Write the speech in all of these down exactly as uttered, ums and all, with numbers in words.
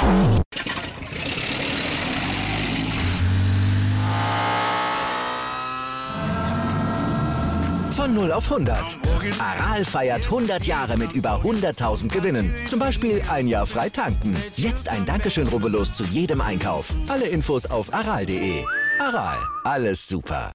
Von null auf hundert. Aral feiert hundert Jahre mit über hunderttausend Gewinnen. Zum Beispiel ein Jahr frei tanken. Jetzt ein Dankeschön, rubbellos zu jedem Einkauf. Alle Infos auf aral punkt de. Aral, alles super.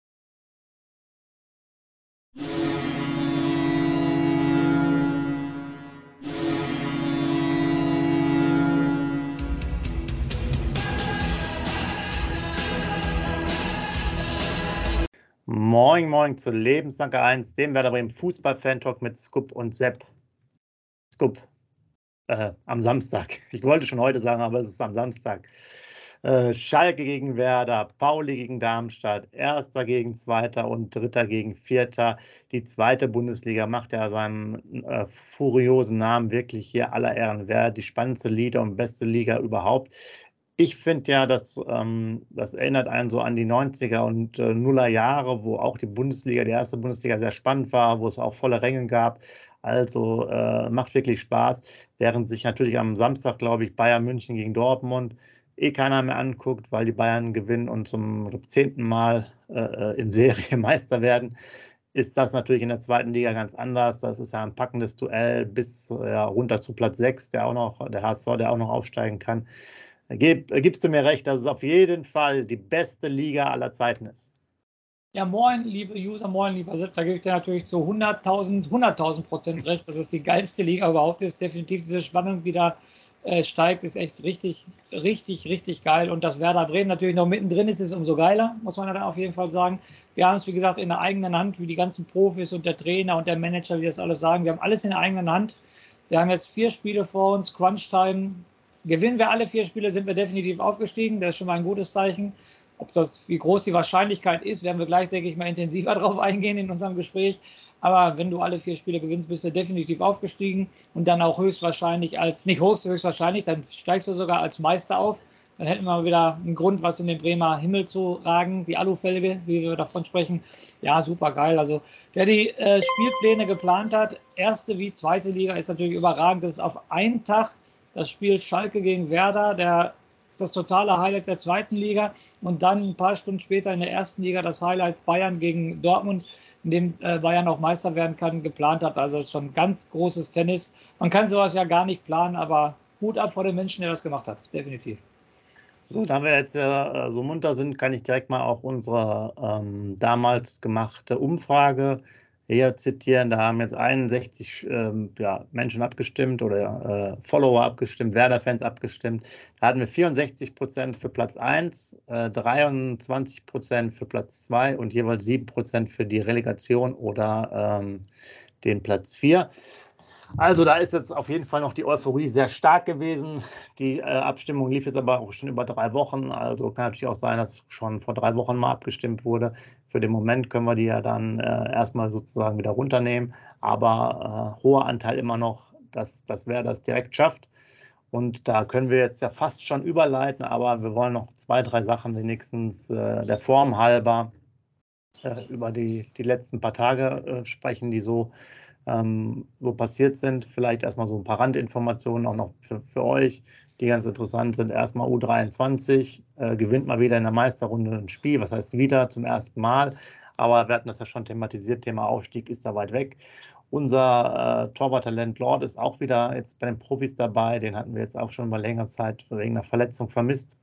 Moin, moin zu Lebensdanke eins, dem Werder Bremen Fußball-Fan-Talk mit Scoop und Sepp. Scoop, äh, am Samstag. Ich wollte schon heute sagen, aber es ist am Samstag. Äh, Schalke gegen Werder, Pauli gegen Darmstadt, Erster gegen Zweiter und Dritter gegen Vierter. Die zweite Bundesliga macht ja seinem äh, furiosen Namen wirklich hier aller Ehren wert. Die spannendste Liga und beste Liga überhaupt. Ich finde ja, dass, ähm, das erinnert einen so an die neunziger und äh, Nuller Jahre, wo auch die Bundesliga, die erste Bundesliga sehr spannend war, wo es auch volle Ränge gab. Also äh, macht wirklich Spaß, während sich natürlich am Samstag, glaube ich, Bayern München gegen Dortmund eh keiner mehr anguckt, weil die Bayern gewinnen und zum zehnten Mal äh, in Serie Meister werden, ist das natürlich in der zweiten Liga ganz anders. Das ist ja ein packendes Duell bis ja, runter zu Platz sechs, der auch noch, der H S V, der auch noch aufsteigen kann. Gib, gibst du mir recht, dass es auf jeden Fall die beste Liga aller Zeiten ist? Ja, moin, liebe User, moin, lieber Sepp, da gebe ich dir natürlich zu hunderttausend, hunderttausend Prozent recht, dass es die geilste Liga überhaupt ist. Definitiv diese Spannung, die da äh, steigt, ist echt richtig, richtig, richtig geil. Und dass Werder Bremen natürlich noch mittendrin ist, ist umso geiler, muss man dann auf jeden Fall sagen. Wir haben es, wie gesagt, in der eigenen Hand, wie die ganzen Profis und der Trainer und der Manager, wie das alles sagen. Wir haben alles in der eigenen Hand. Wir haben jetzt vier Spiele vor uns, Crunch-Time. Gewinnen wir alle vier Spiele, sind wir definitiv aufgestiegen. Das ist schon mal ein gutes Zeichen. Ob das, wie groß die Wahrscheinlichkeit ist, werden wir gleich, denke ich mal, intensiver drauf eingehen in unserem Gespräch. Aber wenn du alle vier Spiele gewinnst, bist du definitiv aufgestiegen und dann auch höchstwahrscheinlich als, nicht höchst, höchstwahrscheinlich, dann steigst du sogar als Meister auf. Dann hätten wir wieder einen Grund, was in den Bremer Himmel zu ragen, die Alufelge, wie wir davon sprechen. Ja, super geil. Also, der die äh, Spielpläne geplant hat, erste wie zweite Liga, ist natürlich überragend. Das ist auf einen Tag das Spiel Schalke gegen Werder, der, das totale Highlight der zweiten Liga. Und dann ein paar Stunden später in der ersten Liga das Highlight Bayern gegen Dortmund, in dem äh, Bayern auch Meister werden kann, geplant hat. Also das ist schon ganz großes Tennis. Man kann sowas ja gar nicht planen, aber Hut ab vor den Menschen, der das gemacht hat. Definitiv. So, da wir jetzt äh, so munter sind, kann ich direkt mal auch unsere ähm, damals gemachte Umfrage hier zitieren. Da haben jetzt einundsechzig ähm, ja, Menschen abgestimmt oder äh, Follower abgestimmt, Werder-Fans abgestimmt. Da hatten wir vierundsechzig Prozent für Platz eins, äh, dreiundzwanzig Prozent für Platz zwei und jeweils sieben Prozent für die Relegation oder ähm, den Platz vier. Also da ist jetzt auf jeden Fall noch die Euphorie sehr stark gewesen. Die äh, Abstimmung lief jetzt aber auch schon über drei Wochen. Also kann natürlich auch sein, dass schon vor drei Wochen mal abgestimmt wurde. Für den Moment können wir die ja dann äh, erstmal sozusagen wieder runternehmen. Aber äh, hoher Anteil immer noch, dass, dass wer das direkt schafft. Und da können wir jetzt ja fast schon überleiten. Aber wir wollen noch zwei, drei Sachen wenigstens äh, der Form halber äh, über die, die letzten paar Tage äh, sprechen, die so Ähm, wo passiert sind. Vielleicht erstmal so ein paar Randinformationen auch noch für, für euch, die ganz interessant sind. Erstmal U dreiundzwanzig, äh, gewinnt mal wieder in der Meisterrunde ein Spiel, was heißt wieder zum ersten Mal, aber wir hatten das ja schon thematisiert, Thema Aufstieg ist da weit weg. Unser äh, Torwarttalent Lord ist auch wieder jetzt bei den Profis dabei, den hatten wir jetzt auch schon mal längere Zeit wegen einer Verletzung vermisst.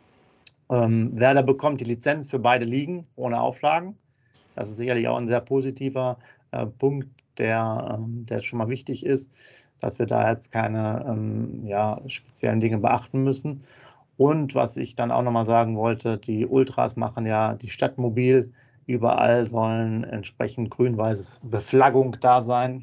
Ähm, Werder bekommt die Lizenz für beide Ligen ohne Auflagen. Das ist sicherlich auch ein sehr positiver äh, Punkt, der, der schon mal wichtig ist, dass wir da jetzt keine ähm, ja, speziellen Dinge beachten müssen. Und was ich dann auch nochmal sagen wollte, die Ultras machen ja die Stadt mobil. Überall sollen entsprechend grün-weiß Beflaggung da sein.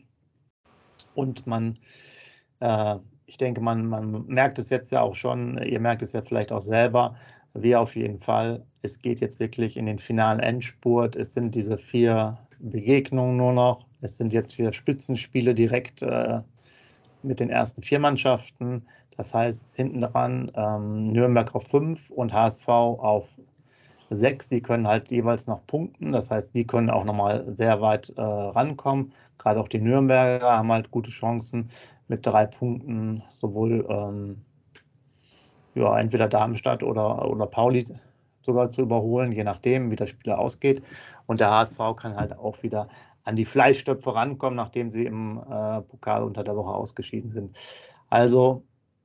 Und man, äh, ich denke, man, man merkt es jetzt ja auch schon, ihr merkt es ja vielleicht auch selber, wir auf jeden Fall. Es geht jetzt wirklich in den finalen Endspurt. Es sind diese vier Begegnungen nur noch. Es sind jetzt hier Spitzenspiele direkt äh, mit den ersten vier Mannschaften. Das heißt, hinten dran ähm, Nürnberg auf fünf und H S V auf sechs. Die können halt jeweils noch punkten. Das heißt, die können auch nochmal sehr weit äh, rankommen. Gerade auch die Nürnberger haben halt gute Chancen mit drei Punkten, sowohl ähm, ja, entweder Darmstadt oder, oder Pauli sogar zu überholen, je nachdem, wie das Spiel ausgeht. Und der H S V kann halt auch wieder an die Fleischstöpfe rankommen, nachdem sie im äh, Pokal unter der Woche ausgeschieden sind. Also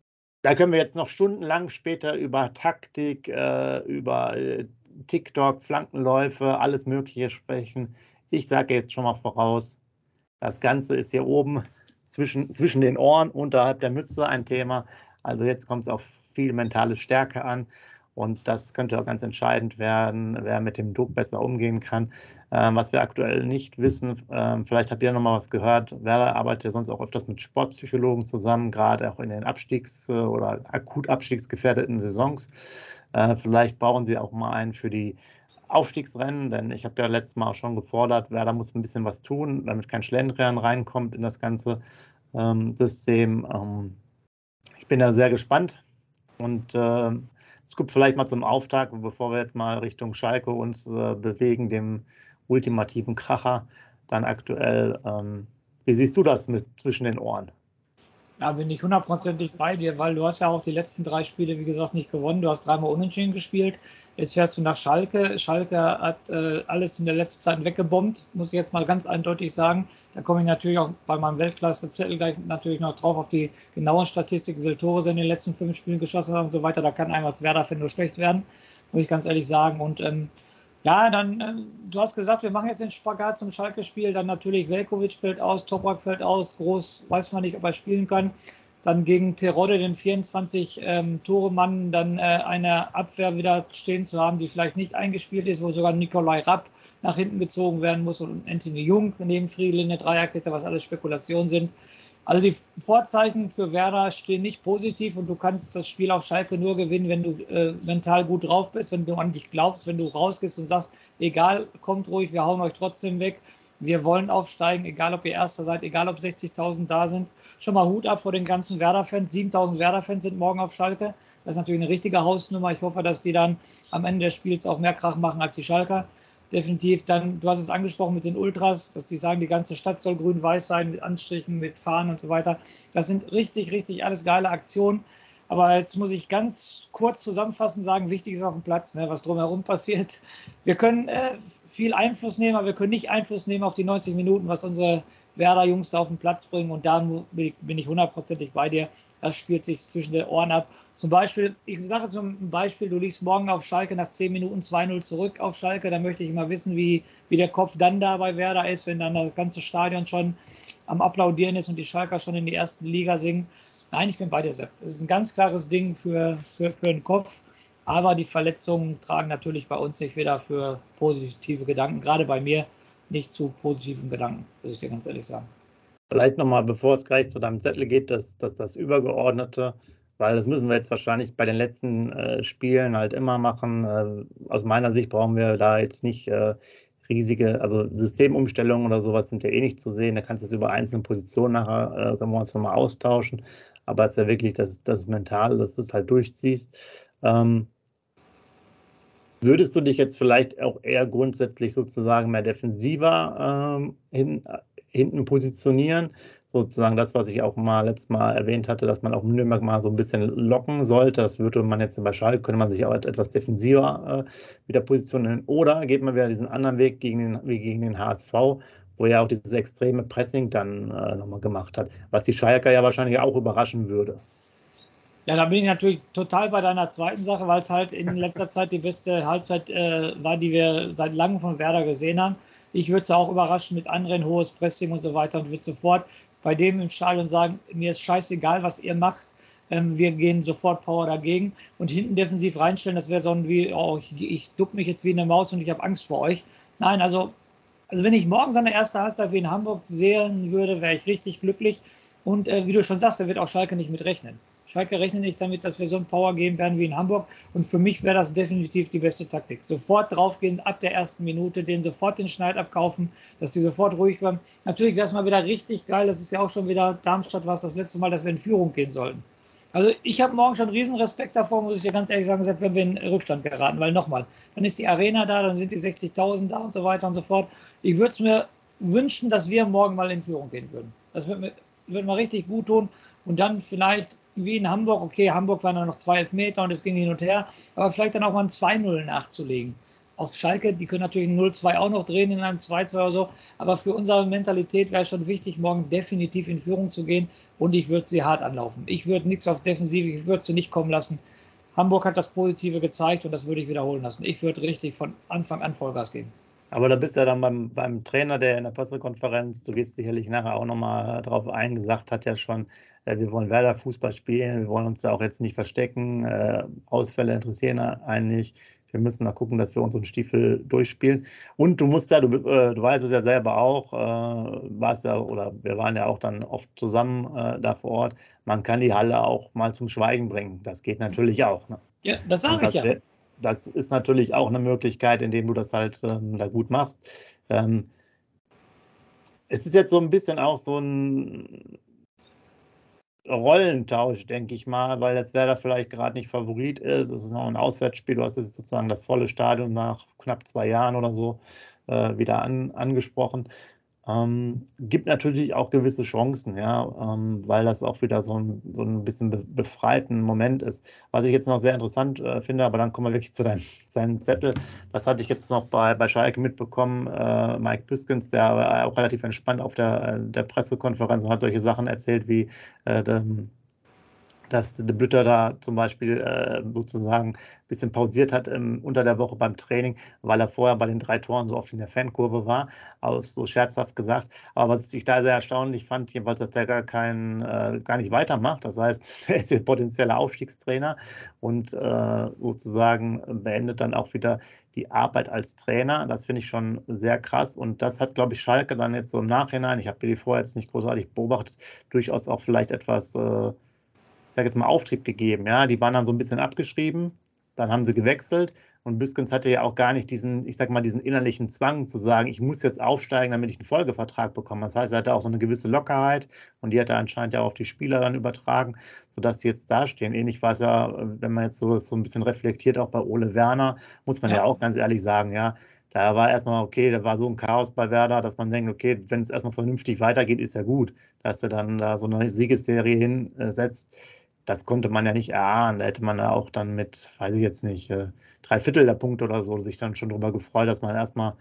da können wir jetzt noch stundenlang später über Taktik, äh, über äh, TikTok, Flankenläufe, alles Mögliche sprechen. Ich sage jetzt schon mal voraus, das Ganze ist hier oben zwischen, zwischen den Ohren, unterhalb der Mütze ein Thema. Also jetzt kommt es auf viel mentale Stärke an. Und das könnte auch ganz entscheidend werden, wer mit dem Druck besser umgehen kann. Ähm, was wir aktuell nicht wissen, ähm, vielleicht habt ihr noch mal was gehört, Werder arbeitet ja sonst auch öfters mit Sportpsychologen zusammen, gerade auch in den Abstiegs- oder akut abstiegsgefährdeten Saisons. Äh, vielleicht brauchen sie auch mal einen für die Aufstiegsrennen, denn ich habe ja letztes Mal auch schon gefordert, Werder muss ein bisschen was tun, damit kein Schlendrian reinkommt in das ganze ähm, System. Ähm, ich bin da sehr gespannt und äh, es gibt vielleicht mal zum Auftakt, bevor wir jetzt mal Richtung Schalke uns äh, bewegen, dem ultimativen Kracher, dann aktuell. Ähm, wie siehst du das mit zwischen den Ohren? Da bin ich hundertprozentig bei dir, weil du hast ja auch die letzten drei Spiele, wie gesagt, nicht gewonnen. Du hast dreimal unentschieden gespielt. Jetzt fährst du nach Schalke. Schalke hat äh, alles in der letzten Zeit weggebombt, muss ich jetzt mal ganz eindeutig sagen. Da komme ich natürlich auch bei meinem Weltklasse-Zettel gleich natürlich noch drauf auf die genauen Statistiken, wie viele Tore sie in den letzten fünf Spielen geschossen haben und so weiter. Da kann einem als Werder-Fan nur schlecht werden, muss ich ganz ehrlich sagen. Und ähm, ja, dann, äh, du hast gesagt, wir machen jetzt den Spagat zum Schalke-Spiel, dann natürlich Veljković fällt aus, Toprak fällt aus, Groß weiß man nicht, ob er spielen kann. Dann gegen Terodde den vierundzwanzig ähm, Tore-Mann, dann äh, eine Abwehr wieder stehen zu haben, die vielleicht nicht eingespielt ist, wo sogar Nikolai Rapp nach hinten gezogen werden muss und Anthony Jung neben Friedl in der Dreierkette, was alles Spekulationen sind. Also die Vorzeichen für Werder stehen nicht positiv und du kannst das Spiel auf Schalke nur gewinnen, wenn du äh, mental gut drauf bist, wenn du an dich glaubst, wenn du rausgehst und sagst, egal, kommt ruhig, wir hauen euch trotzdem weg. Wir wollen aufsteigen, egal ob ihr Erster seid, egal ob sechzigtausend da sind. Schon mal Hut ab vor den ganzen Werder-Fans. siebentausend Werder-Fans sind morgen auf Schalke. Das ist natürlich eine richtige Hausnummer. Ich hoffe, dass die dann am Ende des Spiels auch mehr Krach machen als die Schalker. Definitiv. Dann, du hast es angesprochen mit den Ultras, dass die sagen, die ganze Stadt soll grün-weiß sein, mit Anstrichen, mit Fahnen und so weiter. Das sind richtig, richtig alles geile Aktionen. Aber jetzt muss ich ganz kurz zusammenfassend sagen, wichtig ist auf dem Platz, ne, was drumherum passiert. Wir können äh, viel Einfluss nehmen, aber wir können nicht Einfluss nehmen auf die neunzig Minuten, was unsere Werder-Jungs da auf den Platz bringen. Und da bin ich hundertprozentig bei dir. Das spielt sich zwischen den Ohren ab. Zum Beispiel, ich sage zum Beispiel, du liegst morgen auf Schalke nach zehn Minuten zwei null zurück auf Schalke. Da möchte ich mal wissen, wie, wie der Kopf dann da bei Werder ist, wenn dann das ganze Stadion schon am Applaudieren ist und die Schalker schon in die erste Liga singen. Nein, ich bin bei dir, Sepp. Es ist ein ganz klares Ding für, für, für den Kopf. Aber die Verletzungen tragen natürlich bei uns nicht wieder für positive Gedanken. Gerade bei mir nicht zu positiven Gedanken, muss ich dir ganz ehrlich sagen. Vielleicht nochmal, bevor es gleich zu deinem Zettel geht, dass das, das Übergeordnete, weil das müssen wir jetzt wahrscheinlich bei den letzten äh, Spielen halt immer machen. Äh, aus meiner Sicht brauchen wir da jetzt nicht äh, riesige, also Systemumstellungen oder sowas sind ja eh nicht zu sehen. Da kannst du jetzt über einzelne Positionen nachher, äh, können wir uns nochmal austauschen. Aber es ist ja wirklich das, das Mentale, dass du es halt durchziehst. Ähm, würdest du dich jetzt vielleicht auch eher grundsätzlich sozusagen mehr defensiver ähm, hin, hinten positionieren? Sozusagen das, was ich auch mal letztes Mal erwähnt hatte, dass man auch Nürnberg mal so ein bisschen locken sollte. Das würde man jetzt bei Schalke, könnte man sich auch etwas defensiver äh, wieder positionieren. Oder geht man wieder diesen anderen Weg gegen den, wie gegen den H S V, wo er auch dieses extreme Pressing dann äh, nochmal gemacht hat, was die Schalker ja wahrscheinlich auch überraschen würde. Ja, da bin ich natürlich total bei deiner zweiten Sache, weil es halt in letzter Zeit die beste Halbzeit äh, war, die wir seit langem von Werder gesehen haben. Ich würde es auch überraschen mit anderen, hohes Pressing und so weiter und würde sofort bei dem im Stadion sagen, mir ist scheißegal, was ihr macht, ähm, wir gehen sofort Power dagegen und hinten defensiv reinstellen, das wäre so ein wie, oh, ich, ich duck mich jetzt wie eine Maus und ich habe Angst vor euch. Nein, also Also wenn ich morgen so eine erste Halbzeit wie in Hamburg sehen würde, wäre ich richtig glücklich. Und äh, wie du schon sagst, da wird auch Schalke nicht mit rechnen. Schalke rechnet nicht damit, dass wir so ein Power geben werden wie in Hamburg. Und für mich wäre das definitiv die beste Taktik. Sofort draufgehen, ab der ersten Minute, denen sofort den Schneid abkaufen, dass die sofort ruhig bleiben. Natürlich wäre es mal wieder richtig geil. Das ist ja auch schon wieder Darmstadt, war es das letzte Mal, dass wir in Führung gehen sollten. Also ich habe morgen schon riesen Respekt davor, muss ich dir ganz ehrlich sagen, wenn wir in Rückstand geraten, weil nochmal, dann ist die Arena da, dann sind die sechzigtausend da und so weiter und so fort. Ich würde es mir wünschen, dass wir morgen mal in Führung gehen würden. Das würde mir, würde mir richtig gut tun und dann vielleicht wie in Hamburg, okay, Hamburg waren noch zwei Elfmeter und es ging hin und her, aber vielleicht dann auch mal ein zwei null nachzulegen. Auf Schalke, die können natürlich ein null zwei auch noch drehen in einem zwei zwei oder so, aber für unsere Mentalität wäre es schon wichtig, morgen definitiv in Führung zu gehen und ich würde sie hart anlaufen. Ich würde nichts auf Defensive, ich würde sie nicht kommen lassen. Hamburg hat das Positive gezeigt und das würde ich wiederholen lassen. Ich würde richtig von Anfang an Vollgas geben. Aber da bist du ja dann beim, beim Trainer, der in der Pressekonferenz, du gehst sicherlich nachher auch nochmal drauf ein, gesagt hat ja schon, äh, wir wollen Werder Fußball spielen, wir wollen uns da auch jetzt nicht verstecken, äh, Ausfälle interessieren einen nicht, wir müssen da gucken, dass wir unseren Stiefel durchspielen. Und du musst ja, du, äh, du weißt es ja selber auch, äh, warst ja, oder wir waren ja auch dann oft zusammen äh, da vor Ort, man kann die Halle auch mal zum Schweigen bringen, das geht natürlich auch. Ne? Ja, das sage ich ja. Das ist natürlich auch eine Möglichkeit, indem du das halt ähm, da gut machst. Ähm, es ist jetzt so ein bisschen auch so ein Rollentausch, denke ich mal, weil jetzt Werder vielleicht gerade nicht Favorit ist. Es ist noch ein Auswärtsspiel. Du hast jetzt sozusagen das volle Stadion nach knapp zwei Jahren oder so äh, wieder an, angesprochen. Ähm, gibt natürlich auch gewisse Chancen, ja, ähm, weil das auch wieder so ein, so ein bisschen be befreiten Moment ist. Was ich jetzt noch sehr interessant äh, finde, aber dann kommen wir wirklich zu deinem, seinem Zettel. Das hatte ich jetzt noch bei, bei Schalke mitbekommen. Äh, Mike Büskens, der war auch relativ entspannt auf der, der Pressekonferenz und hat solche Sachen erzählt wie äh, der, dass De Bütter da zum Beispiel äh, sozusagen ein bisschen pausiert hat im, unter der Woche beim Training, weil er vorher bei den drei Toren so oft in der Fankurve war, aus so scherzhaft gesagt. Aber was ich da sehr erstaunlich fand, jedenfalls, dass der gar, kein, äh, gar nicht weitermacht. Das heißt, er ist der potenzielle Aufstiegstrainer und äh, sozusagen beendet dann auch wieder die Arbeit als Trainer. Das finde ich schon sehr krass und das hat, glaube ich, Schalke dann jetzt so im Nachhinein, ich habe die vorher jetzt nicht großartig beobachtet, durchaus auch vielleicht etwas äh, ich sage jetzt mal, Auftrieb gegeben. Ja? Die waren dann so ein bisschen abgeschrieben, dann haben sie gewechselt und Büskens hatte ja auch gar nicht diesen, ich sage mal, diesen innerlichen Zwang zu sagen, ich muss jetzt aufsteigen, damit ich einen Folgevertrag bekomme. Das heißt, er hatte auch so eine gewisse Lockerheit und die hat er anscheinend ja auch auf die Spieler dann übertragen, sodass die jetzt dastehen. Ähnlich war es ja, wenn man jetzt so, so ein bisschen reflektiert, auch bei Ole Werner, muss man ja, ja auch ganz ehrlich sagen, ja, da war erstmal, okay, da war so ein Chaos bei Werder, dass man denkt, okay, wenn es erstmal vernünftig weitergeht, ist ja gut, dass er dann da so eine Siegesserie hinsetzt. Das konnte man ja nicht erahnen. Da hätte man ja auch dann mit, weiß ich jetzt nicht, äh, drei Viertel der Punkte oder so sich dann schon darüber gefreut, dass man erstmal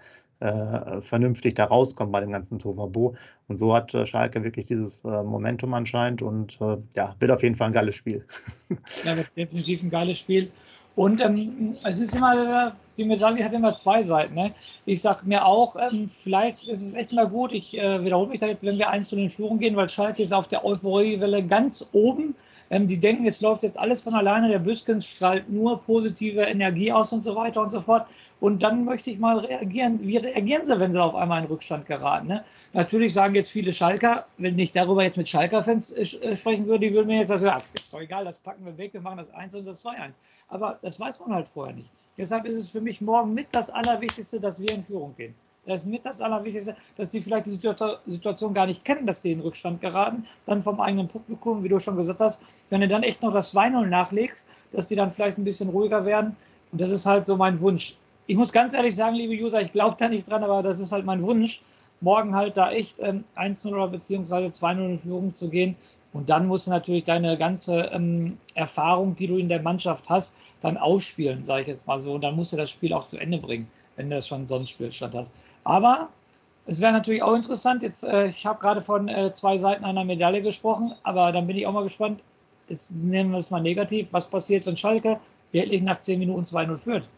äh, vernünftig da rauskommt bei dem ganzen Tohuwabohu. Und so hat äh, Schalke wirklich dieses äh, Momentum anscheinend und äh, ja, wird auf jeden Fall ein geiles Spiel. Ja, wird definitiv ein geiles Spiel. Und ähm, es ist immer, die Medaille hat immer zwei Seiten. Ne? Ich sage mir auch, ähm, vielleicht ist es echt mal gut, ich äh, wiederhole mich da jetzt, wenn wir eins zu null in Führung gehen, weil Schalke ist auf der Euphoriewelle ganz oben. Ähm, die denken, es läuft jetzt alles von alleine, der Büskens strahlt nur positive Energie aus und so weiter und so fort. Und dann möchte ich mal reagieren, wie reagieren sie, wenn sie auf einmal in Rückstand geraten? Ne? Natürlich sagen jetzt viele Schalker, wenn ich darüber jetzt mit Schalker-Fans äh, sprechen würde, die würden mir jetzt sagen, ist doch egal, das packen wir weg, wir machen das eins und das zwei eins. Aber das weiß man halt vorher nicht. Deshalb ist es für mich morgen mit das Allerwichtigste, dass wir in Führung gehen. Das ist mit das Allerwichtigste, dass die vielleicht die Situation gar nicht kennen, dass die in Rückstand geraten, dann vom eigenen Publikum, wie du schon gesagt hast, wenn du dann echt noch das zwei null nachlegst, dass die dann vielleicht ein bisschen ruhiger werden. Und das ist halt so mein Wunsch. Ich muss ganz ehrlich sagen, liebe User, ich glaube da nicht dran, aber das ist halt mein Wunsch, morgen halt da echt ähm, eins null oder beziehungsweise zwei null in Führung zu gehen. Und dann musst du natürlich deine ganze ähm, Erfahrung, die du in der Mannschaft hast, dann ausspielen, sage ich jetzt mal so. Und dann musst du das Spiel auch zu Ende bringen, wenn du das schon sonst Spielstand hast. Aber es wäre natürlich auch interessant, jetzt, äh, ich habe gerade von äh, zwei Seiten einer Medaille gesprochen, aber dann bin ich auch mal gespannt, jetzt nehmen wir es mal negativ, was passiert, wenn Schalke wirklich nach zehn Minuten zwei null führt?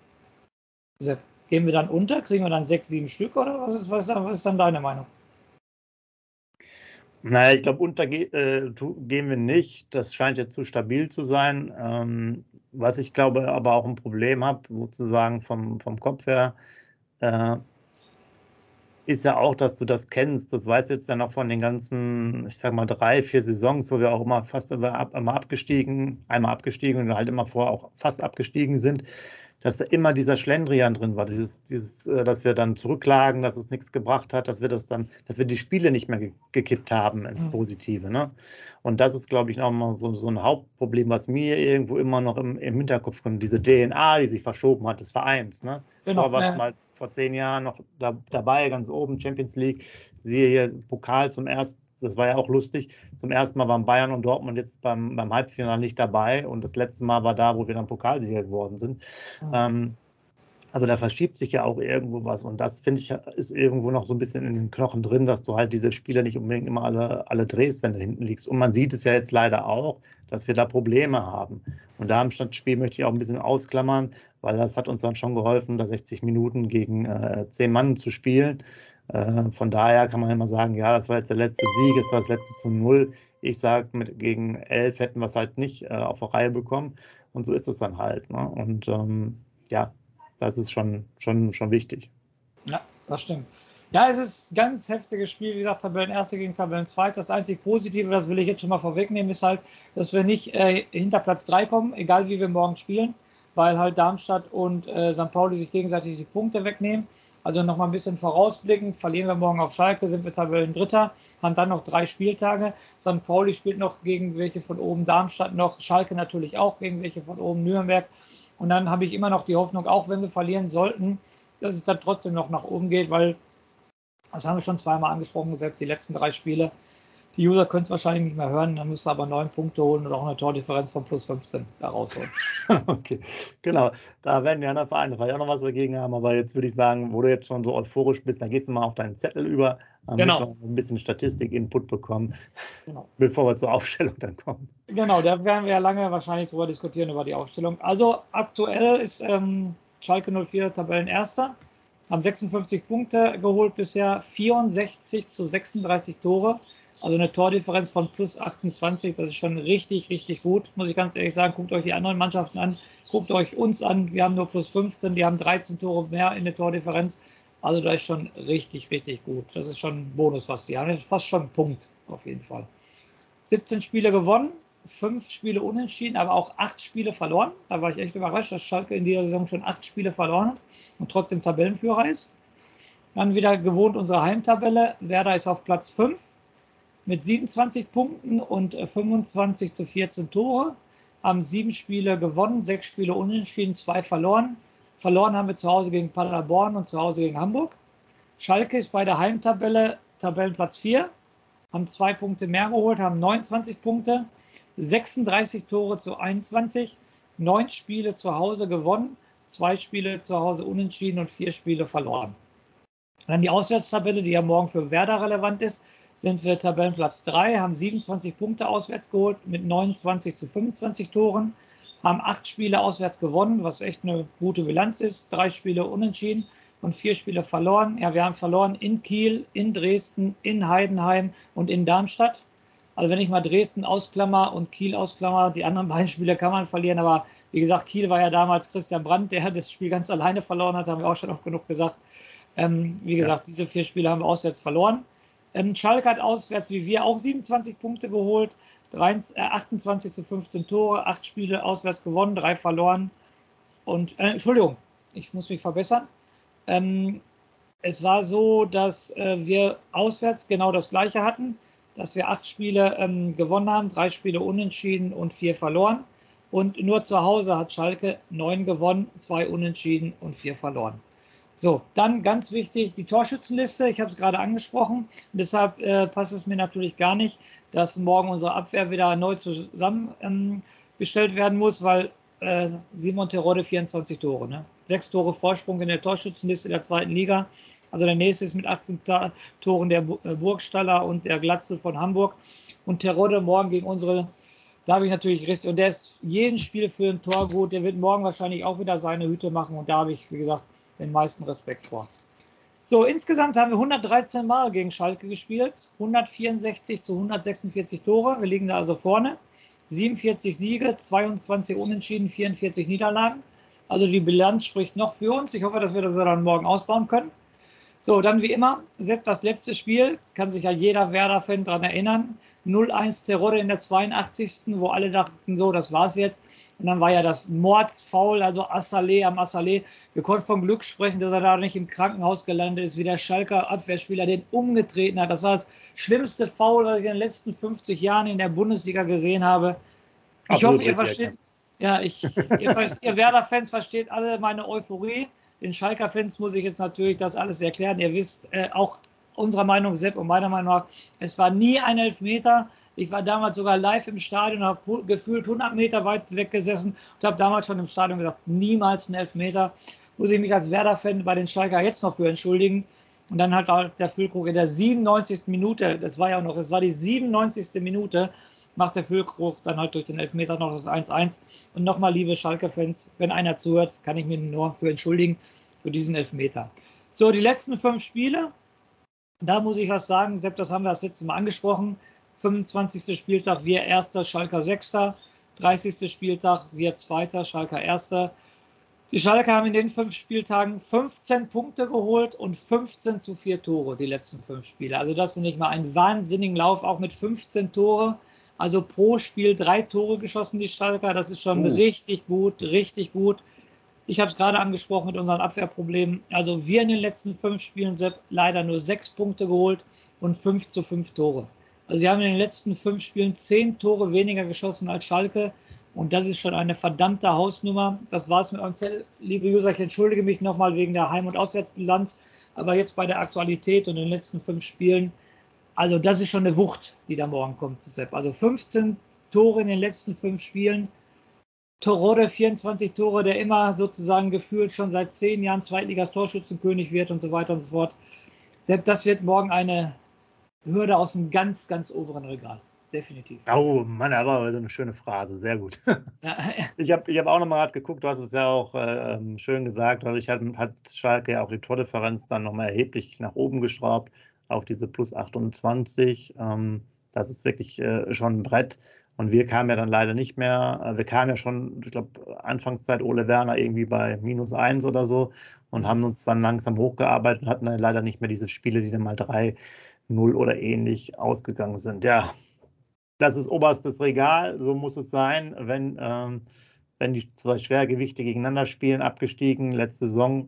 Also, gehen wir dann unter, kriegen wir dann sechs, sieben Stück oder was ist, was, was ist dann deine Meinung? Naja, ich glaube, untergehen äh, wir nicht. Das scheint jetzt zu stabil zu sein. Ähm, was ich glaube, aber auch ein Problem habe, sozusagen vom, vom Kopf her, äh, ist ja auch, dass du das kennst. Das weißt du jetzt ja noch von den ganzen, ich sag mal, drei, vier Saisons, wo wir auch immer fast immer, ab, immer abgestiegen, einmal abgestiegen und halt immer vorher auch fast abgestiegen sind, dass da immer dieser Schlendrian drin war, dieses, dieses, dass wir dann zurücklagen, dass es nichts gebracht hat, dass wir das dann, dass wir die Spiele nicht mehr ge gekippt haben ins Positive. Ne? Und das ist, glaube ich, nochmal so, so ein Hauptproblem, was mir irgendwo immer noch im, im Hinterkopf kommt, diese D N A, die sich verschoben hat des Vereins. Ne? Genau, Vor, was ja. mal vor zehn Jahren noch da, dabei, ganz oben, Champions League, siehe hier Pokal zum ersten das war ja auch lustig. Zum ersten Mal waren Bayern und Dortmund jetzt beim, beim Halbfinale nicht dabei und das letzte Mal war da, wo wir dann Pokalsieger geworden sind. Mhm. Ähm, Also da verschiebt sich ja auch irgendwo was und das, finde ich, ist irgendwo noch so ein bisschen in den Knochen drin, dass du halt diese Spieler nicht unbedingt immer alle, alle drehst, wenn du hinten liegst. Und man sieht es ja jetzt leider auch, dass wir da Probleme haben. Und da im Spiel möchte ich auch ein bisschen ausklammern, weil das hat uns dann schon geholfen, da sechzig Minuten gegen äh, zehn Mann zu spielen. Äh, von daher kann man immer sagen, ja, das war jetzt der letzte Sieg, es war das letzte zu null. Ich sage, gegen elf hätten wir es halt nicht äh, auf der Reihe bekommen. Und so ist es dann halt. Ne? Und ähm, ja, das ist schon, schon, schon wichtig. Ja, das stimmt. Ja, es ist ein ganz heftiges Spiel. Wie gesagt, Tabellenerste gegen Tabellenzweite. Das einzig Positive, das will ich jetzt schon mal vorwegnehmen, ist halt, dass wir nicht äh, hinter Platz drei kommen, egal wie wir morgen spielen, weil halt Darmstadt und äh, Sankt Pauli sich gegenseitig die Punkte wegnehmen. Also nochmal ein bisschen vorausblickend. Verlieren wir morgen auf Schalke, sind wir Tabellendritter, haben dann noch drei Spieltage. Sankt Pauli spielt noch gegen welche von oben, Darmstadt noch, Schalke natürlich auch gegen welche von oben, Nürnberg. Und dann habe ich immer noch die Hoffnung, auch wenn wir verlieren sollten, dass es dann trotzdem noch nach oben geht, weil, das haben wir schon zweimal angesprochen, selbst die letzten drei Spiele, die User können es wahrscheinlich nicht mehr hören, dann müssen wir aber neun Punkte holen und auch eine Tordifferenz von plus fünfzehn da rausholen. Okay, genau. Da werden die anderen Vereine vielleicht auch noch was dagegen haben, aber jetzt würde ich sagen, wo du jetzt schon so euphorisch bist, dann gehst du mal auf deinen Zettel über, damit genau. wir ein bisschen Statistik-Input bekommen, genau. bevor wir zur Aufstellung dann kommen. Genau, da werden wir ja lange wahrscheinlich drüber diskutieren, über die Aufstellung. Also aktuell ist ähm, Schalke null vier Tabellenerster, haben sechsundfünfzig Punkte geholt bisher, vierundsechzig zu sechsunddreißig Tore. Also eine Tordifferenz von plus achtundzwanzig, das ist schon richtig, richtig gut, muss ich ganz ehrlich sagen. Guckt euch die anderen Mannschaften an, guckt euch uns an, wir haben nur plus fünfzehn, die haben dreizehn Tore mehr in der Tordifferenz. Also da ist schon richtig, richtig gut. Das ist schon ein Bonus, was die haben. Das ist fast schon ein Punkt, auf jeden Fall. siebzehn Spiele gewonnen, fünf Spiele unentschieden, aber auch acht Spiele verloren. Da war ich echt überrascht, dass Schalke in dieser Saison schon acht Spiele verloren hat und trotzdem Tabellenführer ist. Dann wieder gewohnt unsere Heimtabelle. Werder ist auf Platz fünf. Mit siebenundzwanzig Punkten und fünfundzwanzig zu vierzehn Tore, haben sieben Spiele gewonnen, sechs Spiele unentschieden, zwei verloren. Verloren haben wir zu Hause gegen Paderborn und zu Hause gegen Hamburg. Schalke ist bei der Heimtabelle Tabellenplatz vier, haben zwei Punkte mehr geholt, haben neunundzwanzig Punkte, sechsunddreißig Tore zu einundzwanzig, neun Spiele zu Hause gewonnen, zwei Spiele zu Hause unentschieden und vier Spiele verloren. Dann die Auswärtstabelle, die ja morgen für Werder relevant ist, sind wir Tabellenplatz drei, haben siebenundzwanzig Punkte auswärts geholt mit neunundzwanzig zu fünfundzwanzig Toren, haben acht Spiele auswärts gewonnen, was echt eine gute Bilanz ist, drei Spiele unentschieden und vier Spiele verloren. Ja, wir haben verloren in Kiel, in Dresden, in Heidenheim und in Darmstadt. Also wenn ich mal Dresden ausklammer und Kiel ausklammer, die anderen beiden Spiele kann man verlieren, aber wie gesagt, Kiel war ja damals Christian Brandt, der das Spiel ganz alleine verloren hat, haben wir auch schon oft genug gesagt. Ähm, wie gesagt, ja. Diese vier Spiele haben wir auswärts verloren. Ähm, Schalke hat auswärts wie wir auch siebenundzwanzig Punkte geholt, achtundzwanzig zu fünfzehn Tore, acht Spiele auswärts gewonnen, drei verloren. Und, äh, Entschuldigung, ich muss mich verbessern. Ähm, es war so, dass äh, wir auswärts genau das Gleiche hatten, dass wir acht Spiele ähm, gewonnen haben, drei Spiele unentschieden und vier verloren. Und nur zu Hause hat Schalke neun gewonnen, zwei unentschieden und vier verloren. So, dann ganz wichtig, die Torschützenliste, ich habe es gerade angesprochen, deshalb äh, passt es mir natürlich gar nicht, dass morgen unsere Abwehr wieder neu zusammengestellt ähm, werden muss, weil äh, Simon Terodde vierundzwanzig Tore, ne? Sechs Tore Vorsprung in der Torschützenliste der zweiten Liga, also der nächste ist mit achtzehn Ta- Toren der Bu- äh, Burgstaller und der Glatzel von Hamburg und Terodde morgen gegen unsere. Da habe ich natürlich richtig. Und der ist jeden Spiel für ein Tor gut. Der wird morgen wahrscheinlich auch wieder seine Hüte machen. Und da habe ich, wie gesagt, den meisten Respekt vor. So, insgesamt haben wir hundertdreizehn Mal gegen Schalke gespielt. hundertvierundsechzig zu hundertsechsundvierzig Tore. Wir liegen da also vorne. siebenundvierzig Siege, zweiundzwanzig Unentschieden, vierundvierzig Niederlagen. Also die Bilanz spricht noch für uns. Ich hoffe, dass wir das dann morgen ausbauen können. So, dann wie immer, selbst das letzte Spiel, kann sich ja jeder Werder-Fan daran erinnern, null eins Terodde in der zweiundachtzigsten wo alle dachten, so, das war's jetzt. Und dann war ja das Mordsfoul, also Assalé am Assalé. Wir konnten von Glück sprechen, dass er da nicht im Krankenhaus gelandet ist, wie der Schalker Abwehrspieler den umgetreten hat. Das war das schlimmste Foul, was ich in den letzten fünfzig Jahren in der Bundesliga gesehen habe. Ich Absolut hoffe, ihr versteht, ja, ich, ihr, ihr Werder-Fans versteht alle meine Euphorie. Den Schalker-Fans muss ich jetzt natürlich das alles erklären. Ihr wisst, äh, auch unserer Meinung, Sepp und meiner Meinung nach, es war nie ein Elfmeter. Ich war damals sogar live im Stadion, habe gefühlt hundert Meter weit weg gesessen und habe damals schon im Stadion gesagt, niemals ein Elfmeter. Muss ich mich als Werder-Fan bei den Schalker jetzt noch für entschuldigen. Und dann hat halt der Füllkrug in der siebenundneunzigsten Minute, das war ja auch noch, das war die siebenundneunzigste Minute, macht der Füllkrug dann halt durch den Elfmeter noch das eins eins. Und nochmal, liebe Schalke-Fans, wenn einer zuhört, kann ich mich nur für entschuldigen, für diesen Elfmeter. So, die letzten fünf Spiele, da muss ich was sagen, Sepp, das haben wir das letzte Mal angesprochen. fünfundzwanzigster Spieltag, wir Erster, Schalker Sechster. dreißigster Spieltag, wir Zweiter, Schalker Erster. Die Schalker haben in den fünf Spieltagen fünfzehn Punkte geholt und fünfzehn zu vier Tore, die letzten fünf Spiele. Also das ist nicht mal ein wahnsinnigen Lauf, auch mit fünfzehn Tore. Also pro Spiel drei Tore geschossen, die Schalker. Das ist schon uh. richtig gut, richtig gut. Ich habe es gerade angesprochen mit unseren Abwehrproblemen. Also wir in den letzten fünf Spielen Sepp, leider nur sechs Punkte geholt und fünf zu fünf Tore. Also sie haben in den letzten fünf Spielen zehn Tore weniger geschossen als Schalke. Und das ist schon eine verdammte Hausnummer. Das war es mit eurem Zettel. Liebe User, ich entschuldige mich nochmal wegen der Heim- und Auswärtsbilanz. Aber jetzt bei der Aktualität und den letzten fünf Spielen, also das ist schon eine Wucht, die da morgen kommt, Sepp. Also fünfzehn Tore in den letzten fünf Spielen. Terodde vierundzwanzig Tore, der immer sozusagen gefühlt schon seit zehn Jahren Zweitliga-Torschützenkönig wird und so weiter und so fort. Sepp, das wird morgen eine Hürde aus einem ganz, ganz oberen Regal. Definitiv. Oh Mann, aber so eine schöne Phrase, sehr gut. Ja. Ich habe ich hab auch nochmal gerade geguckt, du hast es ja auch äh, schön gesagt, dadurch hat, hat Schalke ja auch die Tordifferenz dann nochmal erheblich nach oben geschraubt, auf diese plus achtundzwanzig. Ähm, das ist wirklich äh, schon ein Brett. Und wir kamen ja dann leider nicht mehr, äh, wir kamen ja schon, ich glaube, Anfangszeit Ole Werner irgendwie bei minus eins oder so und haben uns dann langsam hochgearbeitet und hatten dann leider nicht mehr diese Spiele, die dann mal drei null oder ähnlich ausgegangen sind. Ja. Das ist oberstes Regal, so muss es sein, wenn, ähm, wenn die zwei Schwergewichte gegeneinander spielen, abgestiegen, letzte Saison.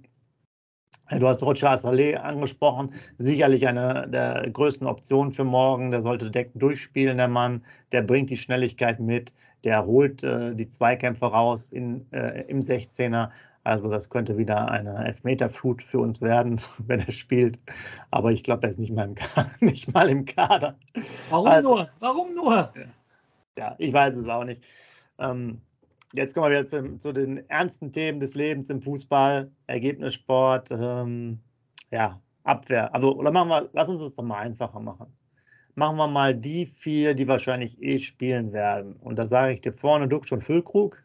Du hast Roger Saleh angesprochen, sicherlich eine der größten Optionen für morgen, der sollte deckend durchspielen, der Mann, der bringt die Schnelligkeit mit, der holt äh, die Zweikämpfe raus in, äh, im sechzehner, also das könnte wieder eine Elfmeterflut für uns werden, wenn er spielt. Aber ich glaube, er ist nicht mal im Kader. Nicht mal im Kader. Warum also, nur? Warum nur? Ja, ich weiß es auch nicht. Ähm, jetzt kommen wir wieder zu, zu den ernsten Themen des Lebens im Fußball, Ergebnissport, ähm, ja, Abwehr. Also, oder machen wir, lass uns das doch mal einfacher machen. Machen wir mal die vier, die wahrscheinlich eh spielen werden. Und da sage ich dir vorne Duxch und Füllkrug.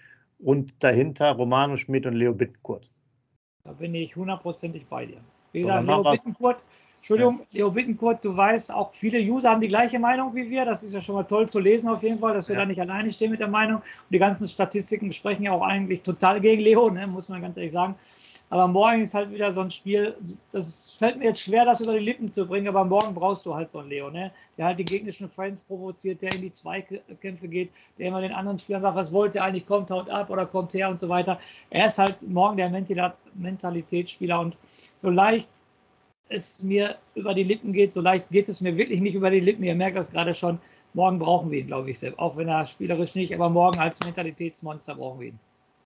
Und dahinter Romano Schmid und Leo Bittencourt. Da bin ich hundertprozentig bei dir. Wie gesagt, Leo Bittencourt, Entschuldigung, ja. Leo Bittencourt, du weißt, auch viele User haben die gleiche Meinung wie wir. Das ist ja schon mal toll zu lesen auf jeden Fall, dass wir ja. da nicht alleine stehen mit der Meinung. Und die ganzen Statistiken sprechen ja auch eigentlich total gegen Leo, ne, muss man ganz ehrlich sagen. Aber morgen ist halt wieder so ein Spiel, das fällt mir jetzt schwer, das über die Lippen zu bringen, aber morgen brauchst du halt so einen Leo, ne? Der halt die gegnerischen Fans provoziert, der in die Zweikämpfe geht, der immer den anderen Spielern sagt, was wollt ihr eigentlich, kommt, haut ab oder kommt her und so weiter. Er ist halt morgen der Mentalitätsspieler und so leicht es mir über die Lippen geht, so leicht geht es mir wirklich nicht über die Lippen. Ihr merkt das gerade schon, morgen brauchen wir ihn, glaube ich, selbst. Auch wenn er spielerisch nicht, aber morgen als Mentalitätsmonster brauchen wir ihn.